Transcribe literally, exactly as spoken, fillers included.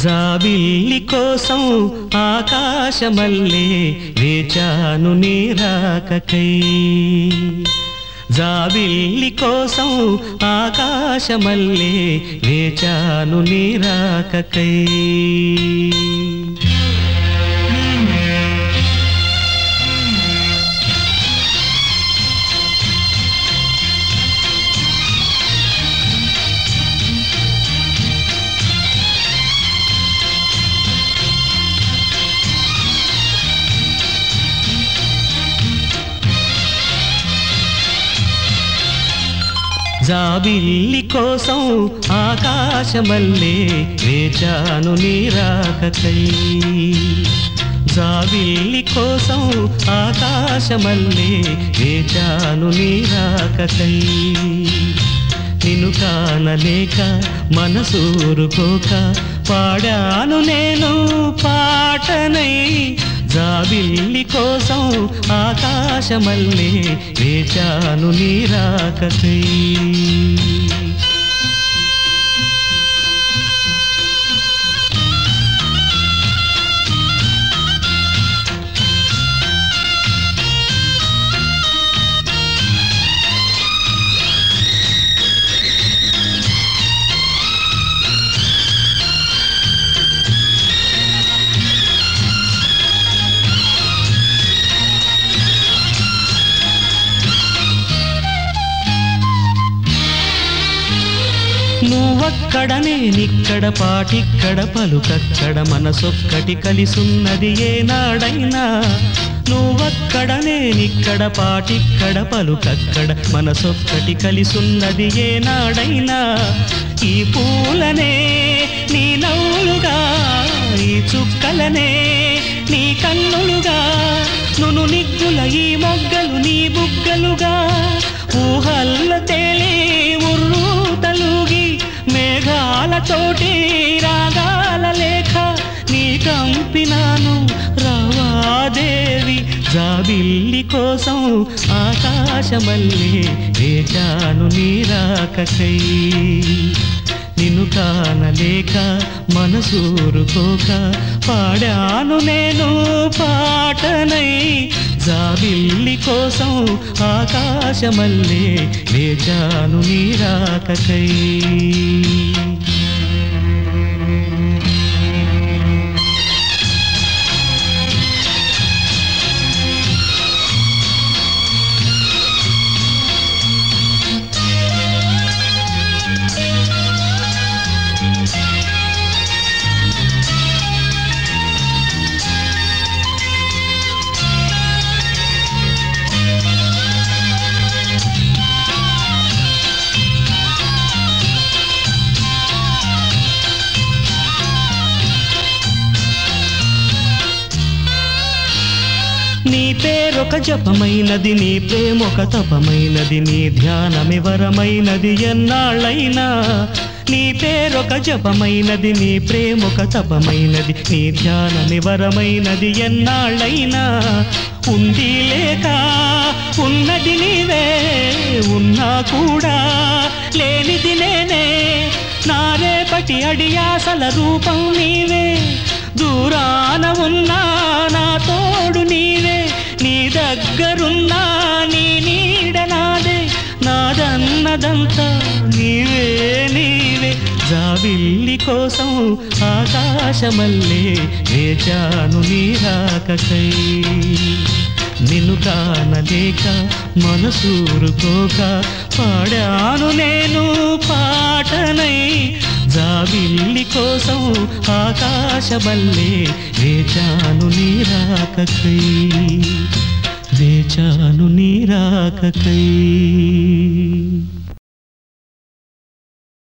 జాబిల్లి కోసం ఆకాశమల్లే వేచాను నీ రాకకై. జాబిల్లి కోసం ఆకాశమల్లే వేచాను నీ రాకకై. జాబిల్లి కోసం ఆకాశమల్లే వేచాను నీ రాకకై. జాబిల్లి కోసం ఆకాశమల్లే వేచాను నీ రాకకై. నిన్ను కానలేక మనసూరుకోక పాడాను నేను పాటనై. జాబిల్లి కోసం ఆకాశమల్లే వేచాను నీ రాకకై. నువ్వక్కడ నేనిక్కడ పాటిక్కడ పలుకక్కడ మనసొక్కటి కలిసున్నది ఏనాడైనా. నువ్వక్కడ నేనిక్కడ పాటిక్కడ పలుకక్కడ మనసొక్కటి కలిసున్నది ఏనాడైనా. ఈ పూలనే నీ నవ్వులుగా, ఈ చుక్కలనే నీ కన్నులుగా, నును నిగ్గుల ఈ మొగ్గలు నీ బుగ్గలుగా, ఊహల్ల తేలి ఉర్రు తలుగి మేఘాలతోటి రాగాల లేఖ నీ కంపినాను రావాదేవి. జాబిల్లి కోసం ఆకాశమల్లే వేచాను నీ రాకకై. నిన్ను కానలేక మనసూరుకోక పాడాను నేను పాటనై. జాబిల్లి కోసం ఆకాశమల్లే వేచాను నీ రాకకై. నీ పేరొక జపమైనది, నీ ప్రేమొక తపమైనది, నీ ధ్యానమి వరమైనది ఎన్నాళ్ళైనా. నీ పేరొక జపమైనది, నీ ప్రేమొక తపమైనది, నీ ధ్యానమి వరమైనది ఎన్నాళ్ళైనా. ఉంది లేక ఉన్నది నీవే, ఉన్నా కూడా లేనిది నేనే. నా రేపటి అడియాసల రూపం నీవే, దూరాన ఉన్నా నా తోడు నీవే. నీ దగ్గరున్నా నీ నీడ నాదే, నాదన్నదంతా నీవే నీవే. జాబిల్లి కోసం ఆకాశమల్లే వేచాను నీ రాకకై. నిన్ను కానలేక మనసూరుకోక పాడాను నేను పాటనై. జాబిల్లి కోసం ఆకాశమల్లే వేచాను నీ రాకకై. వేచాను నీ రాకకై.